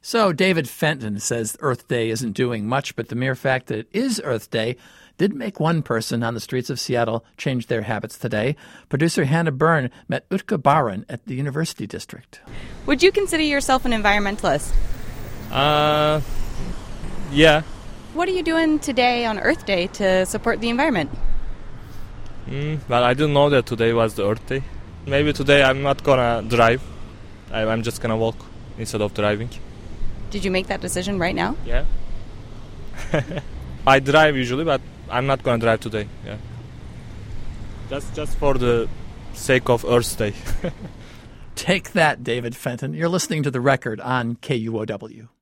So David Fenton says Earth Day isn't doing much, but the mere fact that it is Earth Day did make one person on the streets of Seattle change their habits today. Producer Hannah Byrne met Utka Baran at the University District. Would you consider yourself an environmentalist? Yeah. What are you doing today on Earth Day to support the environment? Well, I didn't know that today was the Earth Day. Maybe today I'm not gonna drive. I'm just gonna walk instead of driving. Did you make that decision right now? Yeah. I drive usually, but I'm not gonna drive today. Yeah. Just for the sake of Earth Day. Take that, David Fenton. You're listening to The Record on KUOW.